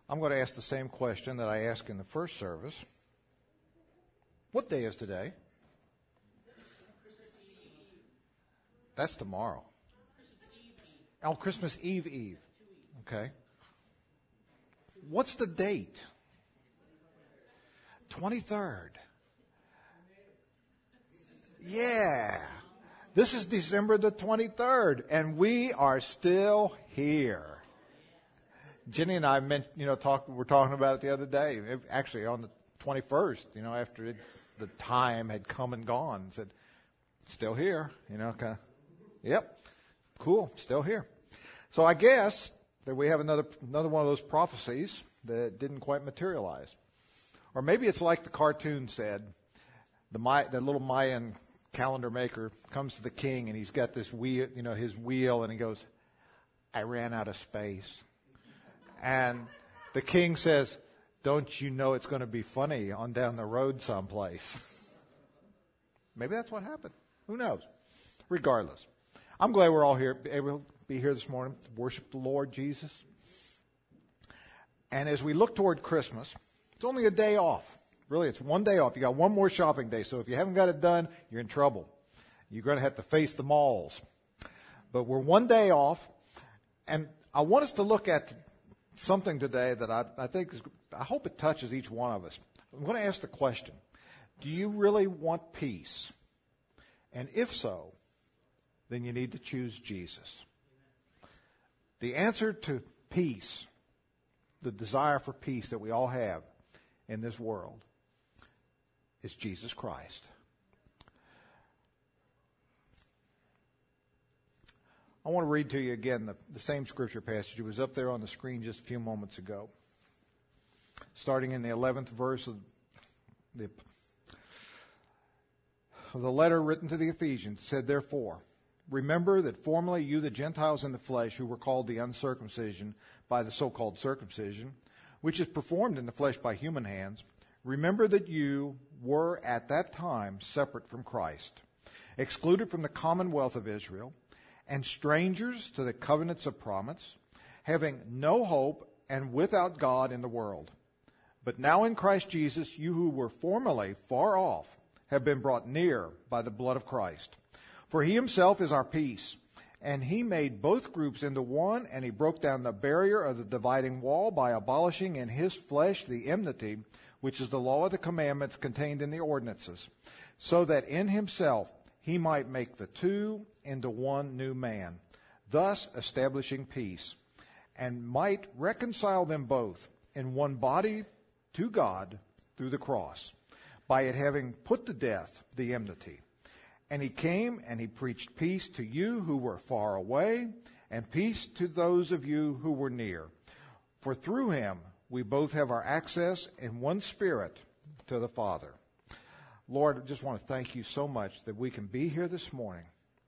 I'm going to ask the same question that I asked in the first service. What day is today? That's tomorrow. Oh, Christmas Eve Eve. Okay. What's the date? 23rd. Yeah. This is December the 23rd, and we are still here. Jenny and I were talking about it the other day. Actually, on the 21st, after the time had come and gone, said, still here, kind of, yep, cool, still here. So I guess that we have another one of those prophecies that didn't quite materialize. Or maybe it's like the cartoon said, the little Mayan calendar maker comes to the king and he's got this wheel, his wheel, and he goes, I ran out of space. And the king says, don't you know it's going to be funny on down the road someplace? Maybe that's what happened. Who knows? Regardless, I'm glad we're all here, able to be here this morning to worship the Lord Jesus. And as we look toward Christmas, it's only a day off. Really, it's one day off. You got one more shopping day. So if you haven't got it done, you're in trouble. You're going to have to face the malls. But we're one day off. And I want us to look at something today that I hope it touches each one of us. I'm going to ask the question, do you really want peace? And if so, then you need to choose Jesus. The answer to peace, the desire for peace that we all have in this world, is Jesus Christ. I want to read to you again the same scripture passage. It was up there on the screen just a few moments ago. Starting in the 11th verse of the letter written to the Ephesians, said, therefore, remember that formerly you, the Gentiles in the flesh, who were called the uncircumcision by the so-called circumcision, which is performed in the flesh by human hands, remember that you were at that time separate from Christ, excluded from the commonwealth of Israel, and strangers to the covenants of promise, having no hope and without God in the world. But now in Christ Jesus, you who were formerly far off have been brought near by the blood of Christ. For he himself is our peace, and he made both groups into one, and he broke down the barrier of the dividing wall by abolishing in his flesh the enmity, which is the law of the commandments contained in the ordinances, so that in himself he might make the two into one new man, thus establishing peace, and might reconcile them both in one body to God through the cross, by it having put to death the enmity. And he came and he preached peace to you who were far away, and peace to those of you who were near. For through him we both have our access in one spirit to the Father. Lord, I just want to thank you so much that we can be here this morning,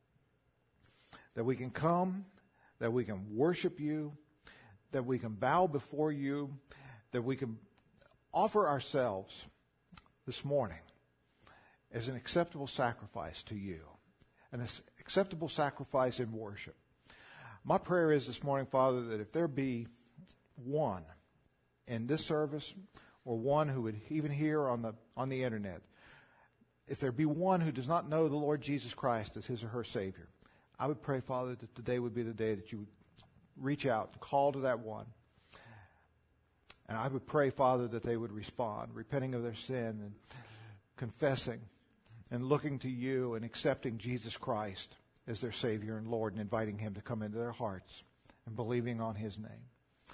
that we can come, that we can worship you, that we can bow before you, that we can offer ourselves this morning as an acceptable sacrifice to you, an acceptable sacrifice in worship. My prayer is this morning, Father, that if there be one in this service or one who would even hear on the internet, if there be one who does not know the Lord Jesus Christ as his or her Savior, I would pray, Father, that today would be the day that you would reach out, call to that one. And I would pray, Father, that they would respond, repenting of their sin and confessing and looking to you and accepting Jesus Christ as their Savior and Lord and inviting him to come into their hearts and believing on his name.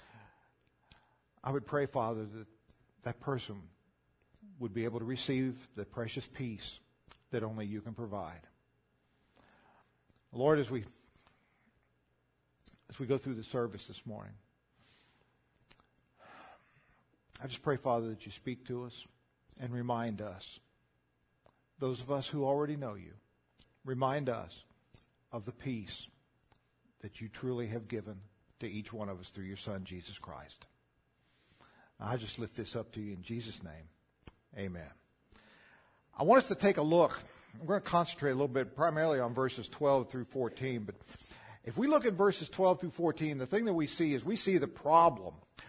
I would pray, Father, that that person would be able to receive the precious peace that only you can provide. Lord, as we go through the service this morning, I just pray, Father, that you speak to us and remind us, those of us who already know you, remind us of the peace that you truly have given to each one of us through your Son, Jesus Christ. I just lift this up to you in Jesus' name. Amen. I want us to take a look. I'm going to concentrate a little bit primarily on verses 12 through 14. But if we look at verses 12 through 14, the thing that we see is we see the problem.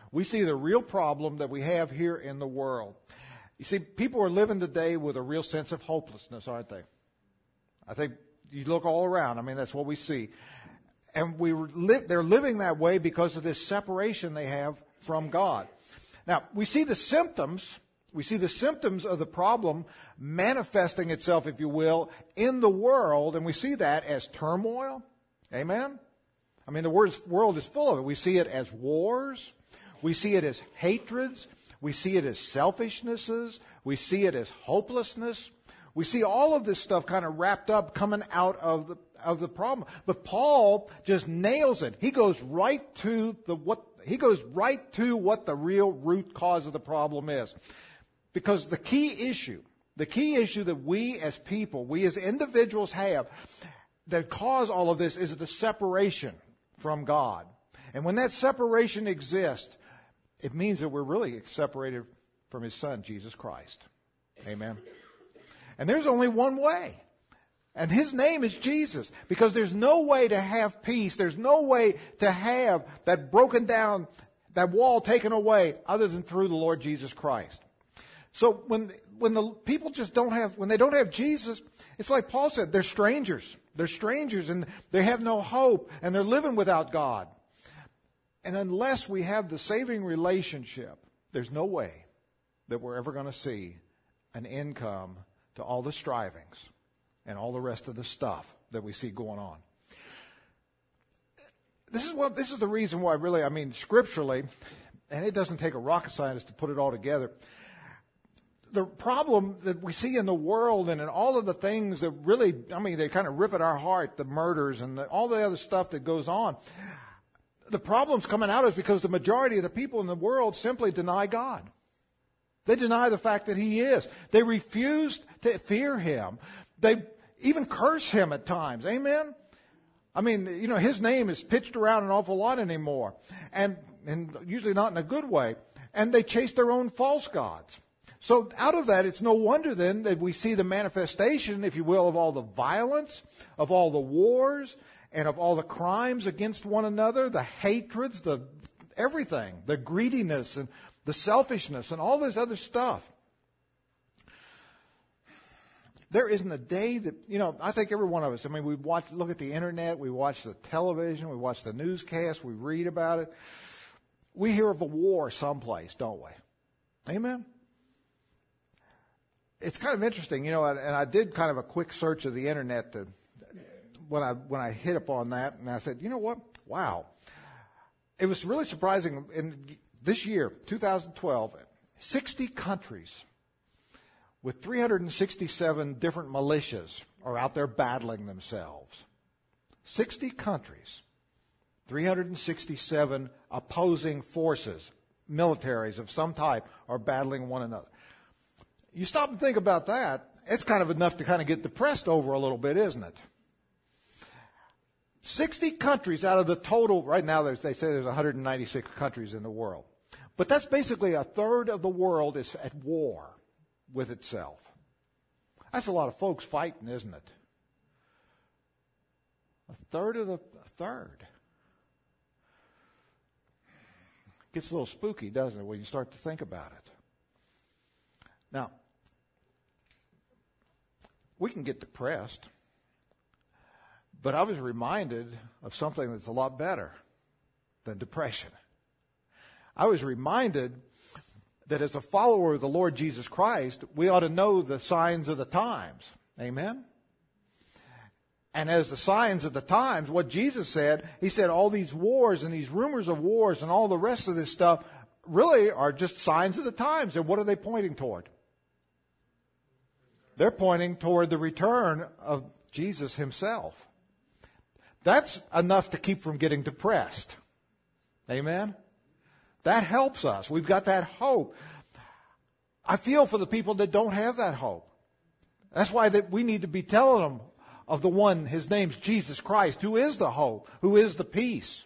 We see the real problem that we have here in the world. You see, people are living today with a real sense of hopelessness, aren't they? I think you look all around. I mean, that's what we see. And they're living that way because of this separation they have from God. Now, we see the symptoms. We see the symptoms of the problem manifesting itself, if you will, in the world. And we see that as turmoil. Amen? I mean, the world is full of it. We see it as wars. We see it as hatreds. We see it as selfishnesses. We see it as hopelessness. We see all of this stuff kind of wrapped up coming out of the problem. But Paul just nails it. He goes right to what the real root cause of the problem is. Because the key issue that we as people, we as individuals have that cause all of this is the separation from God. And when that separation exists, it means that we're really separated from His Son, Jesus Christ. Amen. And there's only one way. And His name is Jesus. Because there's no way to have peace. There's no way to have that broken down, that wall taken away other than through the Lord Jesus Christ. So when the people when they don't have Jesus, it's like Paul said, they're strangers. They're strangers and they have no hope and they're living without God. And unless we have the saving relationship, there's no way that we're ever going to see an end come to all the strivings and all the rest of the stuff that we see going on. This is the reason why scripturally, and it doesn't take a rocket scientist to put it all together, the problem that we see in the world and in all of the things that really, they kind of rip at our heart, the murders and all the other stuff that goes on. The problem's coming out is because the majority of the people in the world simply deny God. They deny the fact that He is. They refuse to fear Him. They even curse Him at times. Amen? His name is pitched around an awful lot anymore. And usually not in a good way. And they chase their own false gods. So out of that, it's no wonder then that we see the manifestation, if you will, of all the violence, of all the wars, and of all the crimes against one another, the hatreds, everything, the greediness and the selfishness and all this other stuff. There isn't a day that, I think every one of us, we look at the internet, we watch the television, we watch the newscast, we read about it. We hear of a war someplace, don't we? Amen? It's kind of interesting, and I did kind of a quick search of the internet when I hit upon that, and I said, you know what? Wow. It was really surprising. In this year, 2012, 60 countries with 367 different militias are out there battling themselves. 60 countries, 367 opposing forces, militaries of some type, are battling one another. You stop and think about that, it's kind of enough to kind of get depressed over a little bit, isn't it? 60 countries out of the total, right now they say there's 196 countries in the world. But that's basically a third of the world is at war with itself. That's a lot of folks fighting, isn't it? A third. Gets a little spooky, doesn't it, when you start to think about it. Now, we can get depressed. But I was reminded of something that's a lot better than depression. I was reminded that as a follower of the Lord Jesus Christ, we ought to know the signs of the times. Amen? And as the signs of the times, what Jesus said, He said all these wars and these rumors of wars and all the rest of this stuff really are just signs of the times. And what are they pointing toward? They're pointing toward the return of Jesus Himself. That's enough to keep from getting depressed. Amen? That helps us. We've got that hope. I feel for the people that don't have that hope. That's why we need to be telling them of the one, His name's Jesus Christ, who is the hope, who is the peace.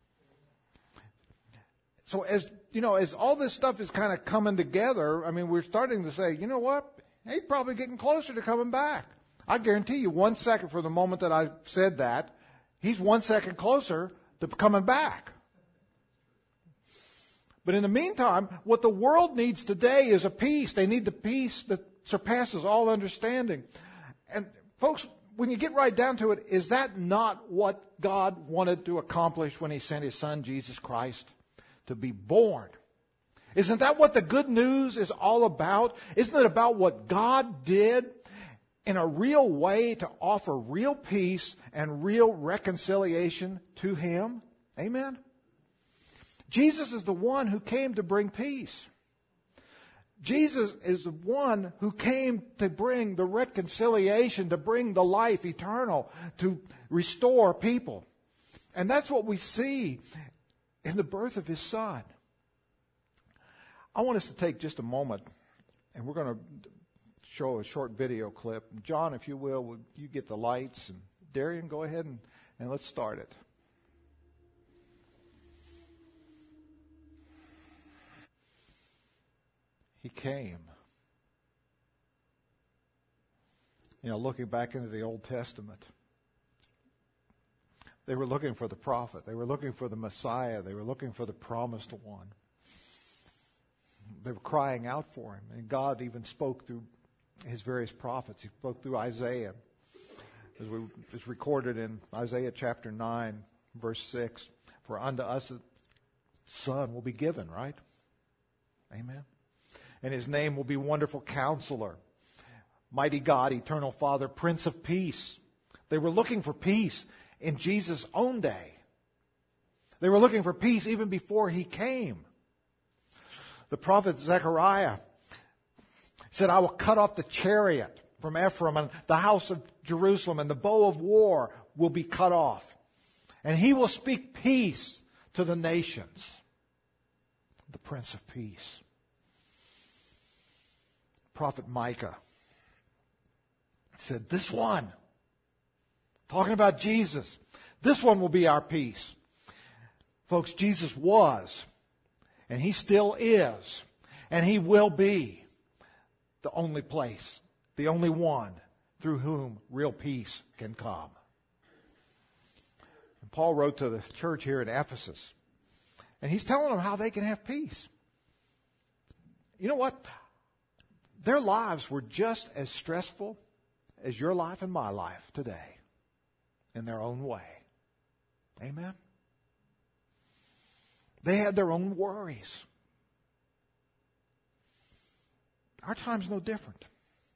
So as all this stuff is kind of coming together, we're starting to say, you know what? He's probably getting closer to coming back. I guarantee you 1 second from the moment that I said that, He's 1 second closer to coming back. But in the meantime, what the world needs today is a peace. They need the peace that surpasses all understanding. And folks, when you get right down to it, is that not what God wanted to accomplish when He sent His Son, Jesus Christ, to be born? Isn't that what the good news is all about? Isn't it about what God did in a real way to offer real peace and real reconciliation to Him? Amen? Jesus is the one who came to bring peace. Jesus is the one who came to bring the reconciliation, to bring the life eternal, to restore people. And that's what we see in the birth of His Son. I want us to take just a moment, and we're going to show a short video clip. John, if you will you get the lights? And Darian, go ahead and let's start it. He came. Looking back into the Old Testament, they were looking for the prophet. They were looking for the Messiah. They were looking for the promised one. They were crying out for Him. And God even spoke through His various prophets. He spoke through Isaiah. It's recorded in Isaiah chapter 9, verse 6. For unto us a son will be given, right? Amen. And His name will be Wonderful Counselor, Mighty God, Eternal Father, Prince of Peace. They were looking for peace in Jesus' own day. They were looking for peace even before He came. The prophet Zechariah said, I will cut off the chariot from Ephraim and the house of Jerusalem, and the bow of war will be cut off. And He will speak peace to the nations. The Prince of Peace. Prophet Micah said, this one, talking about Jesus, this one will be our peace. Folks, Jesus was, and He still is, and He will be the only place, the only one through whom real peace can come. And Paul wrote to the church here in Ephesus, and he's telling them how they can have peace. You know what? Their lives were just as stressful as your life and my life today, in their own way. Amen? They had their own worries. Our time's no different.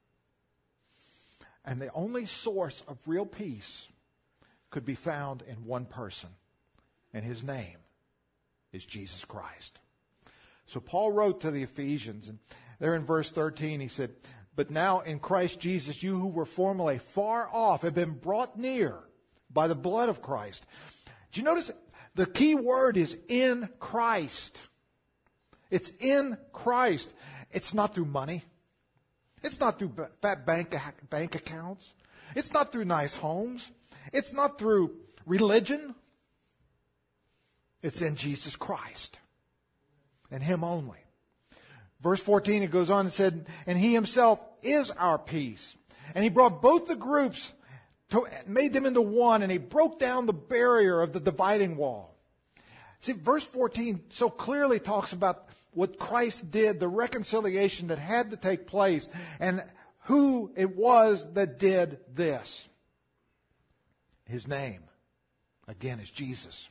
And the only source of real peace could be found in one person, and His name is Jesus Christ. So Paul wrote to the Ephesians, and there in verse 13 he said, but now in Christ Jesus, you who were formerly far off have been brought near by the blood of Christ. Do you notice the key word is in Christ? It's in Christ. It's not through money. It's not through fat bank accounts. It's not through nice homes. It's not through religion. It's in Jesus Christ and Him only. Verse 14, it goes on and said, and He Himself is our peace. And He brought both the groups, made them into one, and He broke down the barrier of the dividing wall. See, verse 14 so clearly talks about what Christ did, the reconciliation that had to take place, and who it was that did this. His name, again, is Jesus.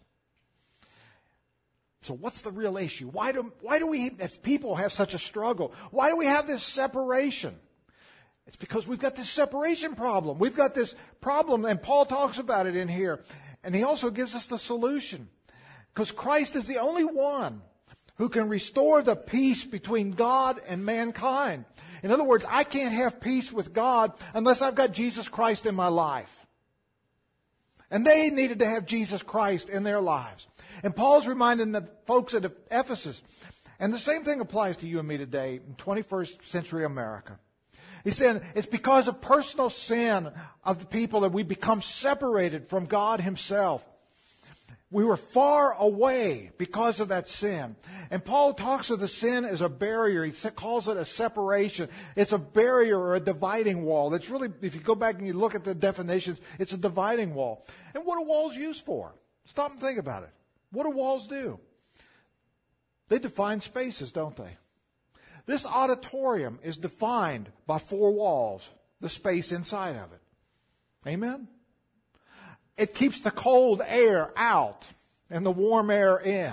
So what's the real issue? Why do we, if people have such a struggle, why do we have this separation? It's because we've got this separation problem. We've got this problem, and Paul talks about it in here. And he also gives us the solution. Because Christ is the only one who can restore the peace between God and mankind. In other words, I can't have peace with God unless I've got Jesus Christ in my life. And they needed to have Jesus Christ in their lives. And Paul's reminding the folks at Ephesus, and the same thing applies to you and me today in 21st century America. He said it's because of personal sin of the people that we become separated from God Himself. We were far away because of that sin. And Paul talks of the sin as a barrier. He calls it a separation. It's a barrier or a dividing wall. That's really, if you go back and you look at the definitions, it's a dividing wall. And what are walls used for? Stop and think about it. What do walls do? They define spaces, don't they? This auditorium is defined by 4 walls, the space inside of it. Amen? It keeps the cold air out and the warm air in.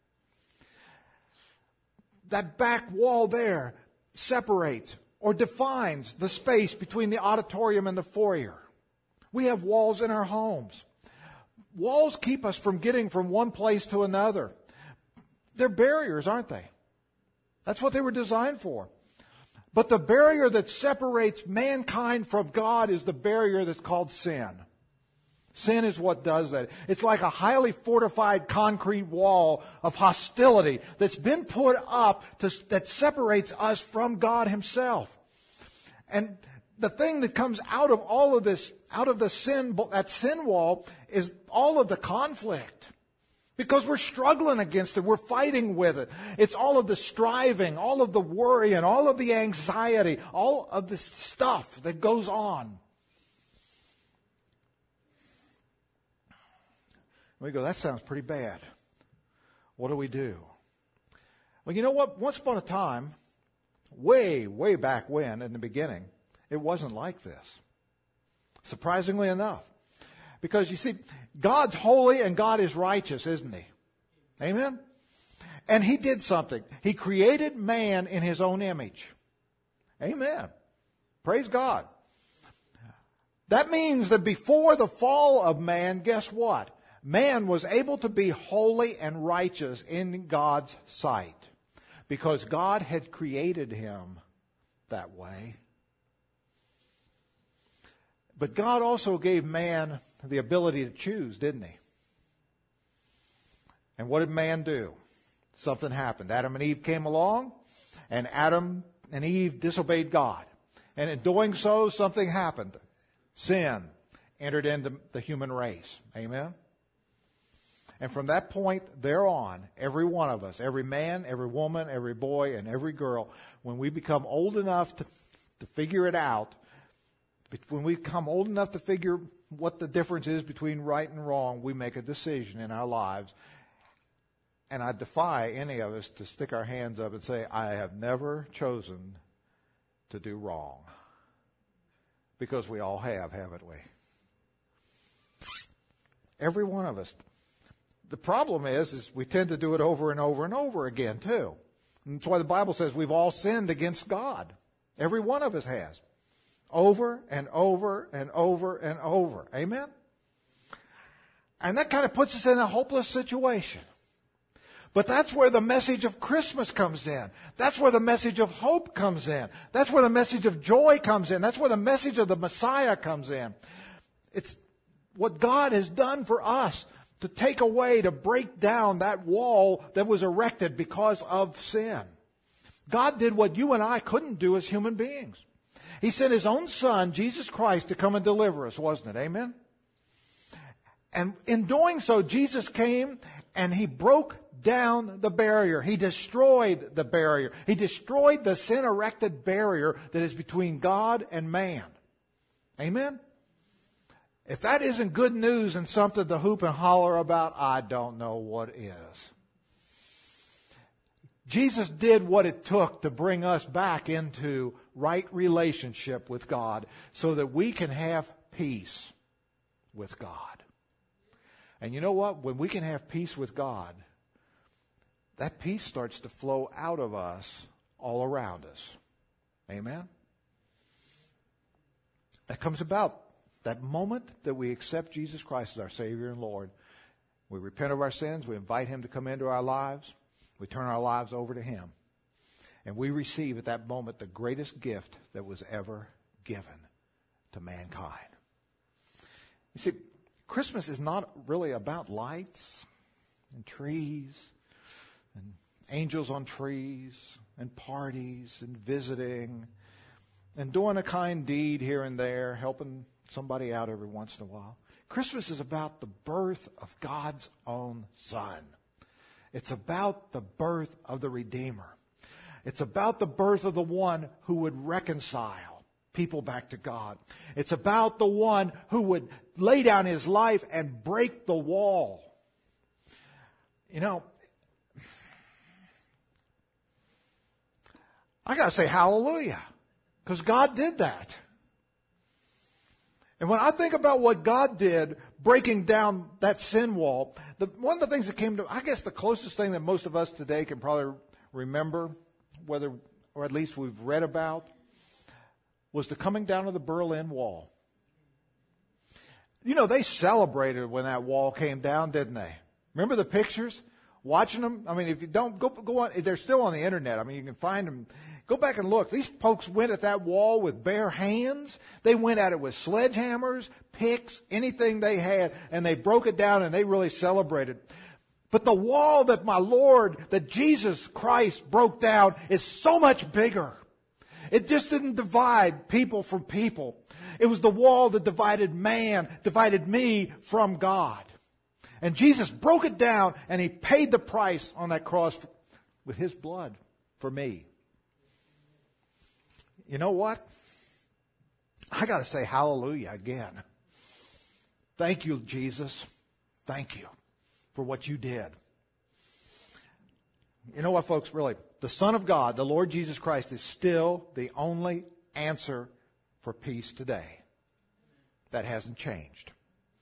That back wall there separates or defines the space between the auditorium and the foyer. We have walls in our homes. Walls keep us from getting from one place to another. They're barriers, aren't they? That's what they were designed for. But the barrier that separates mankind from God is the barrier that's called sin. Sin is what does that. It's like a highly fortified concrete wall of hostility that's been put up that separates us from God Himself. And the thing that comes out of all of this, out of the sin, that sin wall, is all of the conflict. Because we're struggling against it. We're fighting with it. It's all of the striving, all of the worry, and all of the anxiety, all of the stuff that goes on. We go, that sounds pretty bad. What do we do? Well, you know what? Once upon a time, way, way back when, in the beginning, it wasn't like this. Surprisingly enough. Because you see, God's holy and God is righteous, isn't He? Amen? And He did something. He created man in His own image. Amen. Praise God. That means that before the fall of man, guess what? Man was able to be holy and righteous in God's sight. Because God had created him that way. But God also gave man the ability to choose, didn't He? And what did man do? Something happened. Adam and Eve came along, and Adam and Eve disobeyed God. And in doing so, something happened. Sin entered into the human race. Amen? And from that point thereon, every one of us, every man, every woman, every boy, and every girl, when we become old enough to figure it out, when we become old enough to figure what the difference is between right and wrong, we make a decision in our lives. And I defy any of us to stick our hands up and say, I have never chosen to do wrong. Because we all have, haven't we? Every one of us. The problem is we tend to do it over and over and over again, too. And that's why the Bible says we've all sinned against God. Every one of us has. Over and over and over and over. Amen? And that kind of puts us in a hopeless situation. But that's where the message of Christmas comes in. That's where the message of hope comes in. That's where the message of joy comes in. That's where the message of the Messiah comes in. It's what God has done for us to take away, to break down that wall that was erected because of sin. God did what you and I couldn't do as human beings. He sent His own Son, Jesus Christ, to come and deliver us, wasn't it? Amen? And in doing so, Jesus came and He broke down the barrier. He destroyed the barrier. He destroyed the sin-erected barrier that is between God and man. Amen? If that isn't good news and something to hoop and holler about, I don't know what is. Jesus did what it took to bring us back into right relationship with God so that we can have peace with God. And you know what? When we can have peace with God, that peace starts to flow out of us all around us. Amen? That comes about that moment that we accept Jesus Christ as our Savior and Lord. We repent of our sins. We invite Him to come into our lives. We turn our lives over to Him. And we receive at that moment the greatest gift that was ever given to mankind. You see, Christmas is not really about lights and trees and angels on trees and parties and visiting and doing a kind deed here and there, helping somebody out every once in a while. Christmas is about the birth of God's own Son. It's about the birth of the Redeemer. It's about the birth of the one who would reconcile people back to God. It's about the one who would lay down His life and break the wall. You know, I got to say hallelujah, because God did that. And when I think about what God did breaking down that sin wall, one of the things that came to, I guess the closest thing that most of us today can probably remember, whether, or at least we've read about, was the coming down of the Berlin Wall. You know, they celebrated when that wall came down, didn't they? Remember the pictures? Watching them? I mean, if you don't, go on. They're still on the internet. I mean, you can find them. Go back and look. These folks went at that wall with bare hands. They went at it with sledgehammers, picks, anything they had, and they broke it down, and they really celebrated. But the wall that my Lord, that Jesus Christ broke down, is so much bigger. It just didn't divide people from people. It was the wall that divided man, divided me from God. And Jesus broke it down, and He paid the price on that cross with His blood for me. You know what? I got to say hallelujah again. Thank you, Jesus. Thank you for what you did. You know what, folks? Really, the Son of God, the Lord Jesus Christ, is still the only answer for peace today. That hasn't changed.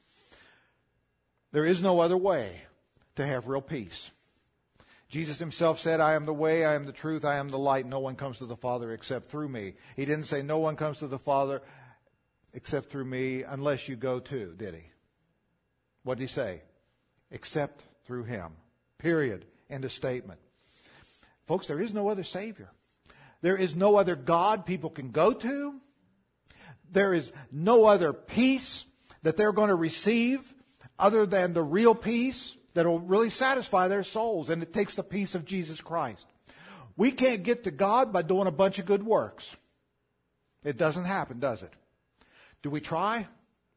There is no other way to have real peace. Jesus Himself said, I am the way, I am the truth, I am the light. No one comes to the Father except through me. He didn't say no one comes to the Father except through me unless you go too, did He? What did He say? Except through Him. Period. End of statement. Folks, there is no other Savior. There is no other God people can go to. There is no other peace that they're going to receive other than the real peace that will really satisfy their souls. And it takes the peace of Jesus Christ. We can't get to God by doing a bunch of good works. It doesn't happen, does it? Do we try?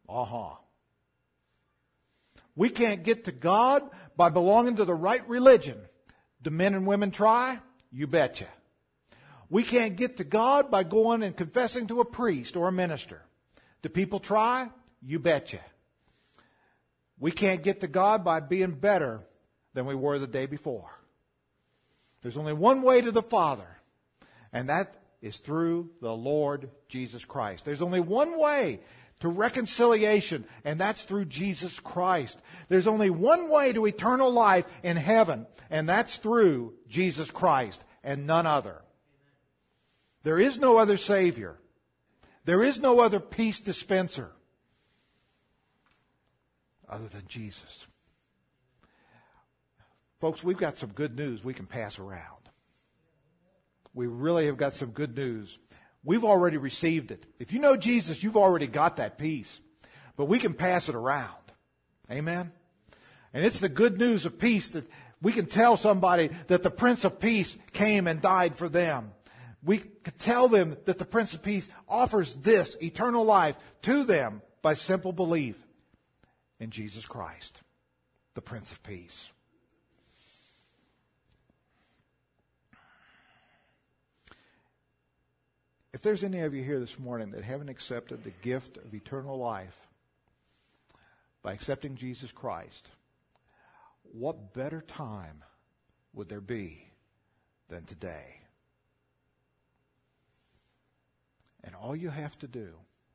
We can't get to God by belonging to the right religion. Do men and women try? You betcha. We can't get to God by going and confessing to a priest or a minister. Do people try? You betcha. We can't get to God by being better than we were the day before. There's only one way to the Father, and that is through the Lord Jesus Christ. There's only one way to reconciliation, and that's through Jesus Christ. There's only one way to eternal life in heaven, and that's through Jesus Christ and none other. There is no other Savior. There is no other peace dispenser other than Jesus. Folks, we've got some good news we can pass around. We really have got some good news. We've already received it. If you know Jesus, you've already got that peace. But we can pass it around. Amen? And it's the good news of peace that we can tell somebody that the Prince of Peace came and died for them. We could tell them that the Prince of Peace offers this eternal life to them by simple belief in Jesus Christ, the Prince of Peace. If there's any of you here this morning that haven't accepted the gift of eternal life by accepting Jesus Christ, what better time would there be than today? And all you have to do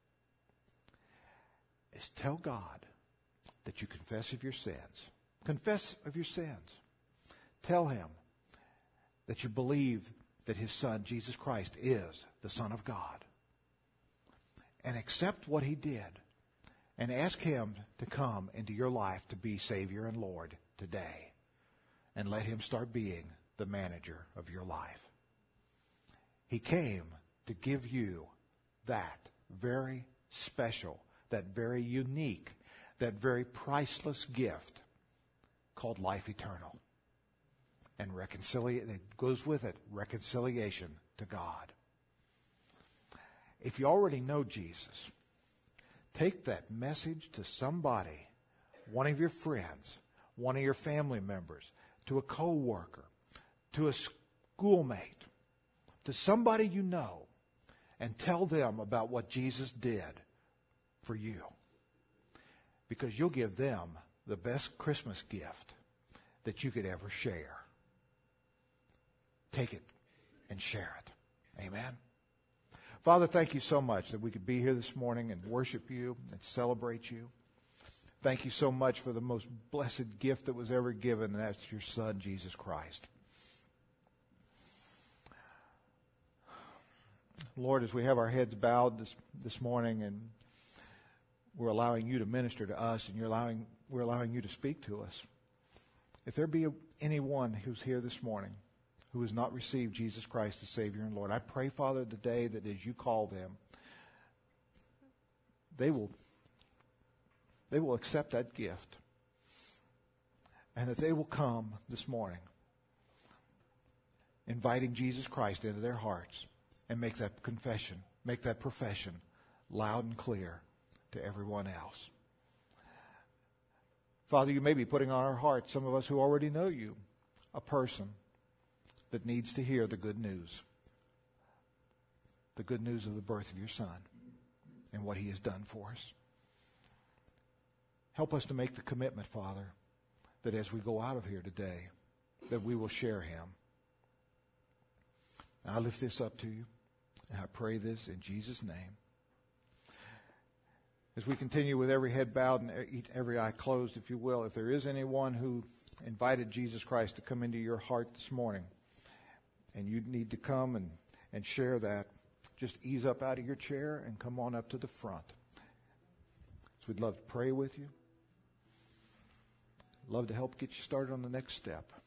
is tell God that you confess of your sins. Confess of your sins. Tell Him that you believe that His Son, Jesus Christ, is the Son of God. And accept what He did. And ask Him to come into your life to be Savior and Lord today. And let Him start being the manager of your life. He came to give you that very special, that very unique, that very priceless gift called life eternal. And it goes with it, reconciliation to God. If you already know Jesus, take that message to somebody, one of your friends, one of your family members, to a co-worker, to a schoolmate, to somebody you know, and tell them about what Jesus did for you. Because you'll give them the best Christmas gift that you could ever share. Take it and share it. Amen. Father, thank you so much that we could be here this morning and worship you and celebrate you. Thank you so much for the most blessed gift that was ever given, and that's your Son, Jesus Christ. Lord, as we have our heads bowed this morning, and we're allowing you to minister to us, and we're allowing you to speak to us. If there be anyone who's here this morning who has not received Jesus Christ as Savior and Lord, I pray, Father, today that as you call them, they will accept that gift, and that they will come this morning inviting Jesus Christ into their hearts and make that confession, make that profession loud and clear to everyone else. Father, you may be putting on our hearts, some of us who already know you, a person that needs to hear the good news of the birth of your Son and what he has done for us. Help us to make the commitment, Father, that as we go out of here today, that we will share him. I lift this up to you, and I pray this in Jesus' name. As we continue with every head bowed and every eye closed, if you will, if there is anyone who invited Jesus Christ to come into your heart this morning, and you need to come and share that, just ease up out of your chair and come on up to the front. So we'd love to pray with you. Love to help get you started on the next step.